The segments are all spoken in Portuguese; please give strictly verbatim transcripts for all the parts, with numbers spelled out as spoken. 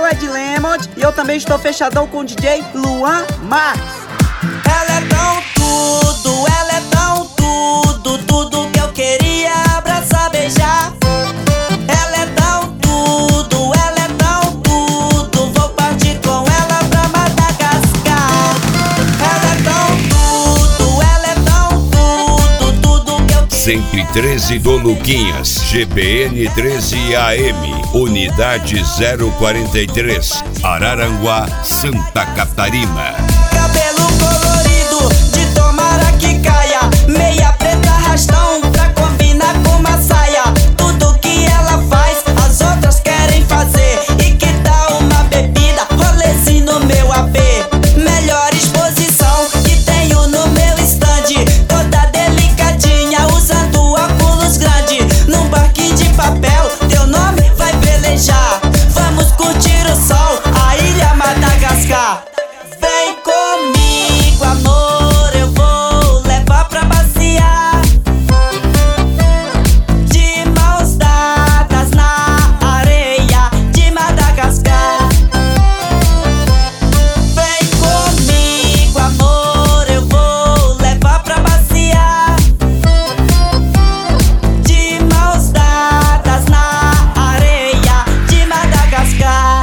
Ed Lemond e eu também estou fechadão com o D J Luan Max. Ela é tão tudo, ela é tão tudo, tudo que eu queria abraçar, beijar. Ela é tão tudo, ela é tão tudo, vou partir com ela pra Madagascar. Ela é tão tudo, ela é tão tudo, tudo que eu queria. Sempre treze do Luquinhas, G B N treze A M, Unidade zero quarenta e três, Araranguá, Santa Catarina. Cabelo colorido, de tomara que caia, meia preta arrastão pra combinar com uma saia. Tudo que ela faz, as outras querem fazer. E que tal uma bebida, rolezinho no meu A B? Melhor exposição que tenho no meu stand, toda delicadinha, usando óculos grande. Num barquinho de papel, teu nome vai velejar. Vamos curtir o sol, a ilha Madagascar. Vem comigo, amor, eu vou levar pra passear. De mãos dadas na areia de Madagascar. Vem comigo, amor, eu vou levar pra passear. De mãos dadas na areia de Madagascar.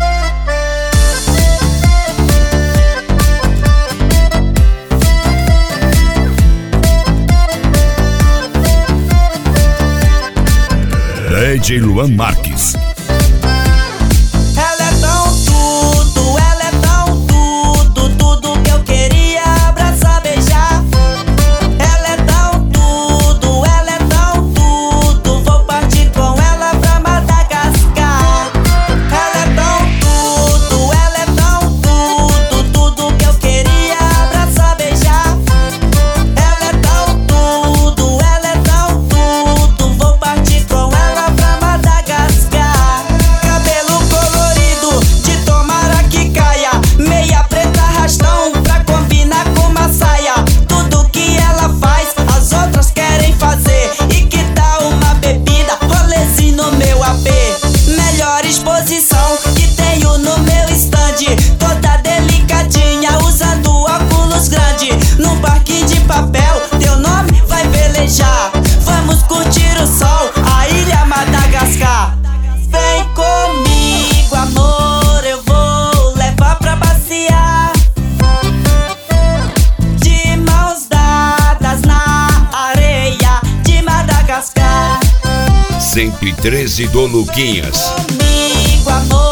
D J Luan Marques. Ela é tão tudo, ela é tão tudo, tudo que eu queria abraçar, beijar. Ela é tão tudo, ela é tão tudo, vou partir com ela pra Madagascar. Ela é tão tudo, ela é tão tudo, tudo que eu queria abraçar, beijar. Ela é tão tudo, ela é tão tudo, vou partir com ela pra Madagascar. Cabelo colorido, de tomara que caia, meia preta arrastão pra combinar com uma saia. Tudo que ela faz, as outras querem fazer. E que tal uma bebida, rolezinho no meu A B? Melhor exposição que tenho no meu stand, toda delicadinha, usando óculos grande. Num barquinho de papel, teu nome vai velejar. Vamos curtir o sol, a ilha Madagascar. Vem comigo, amor, eu vou levar pra passear. De mãos dadas na areia de Madagascar. Sempre treze do Luquinhas. Comigo, amor.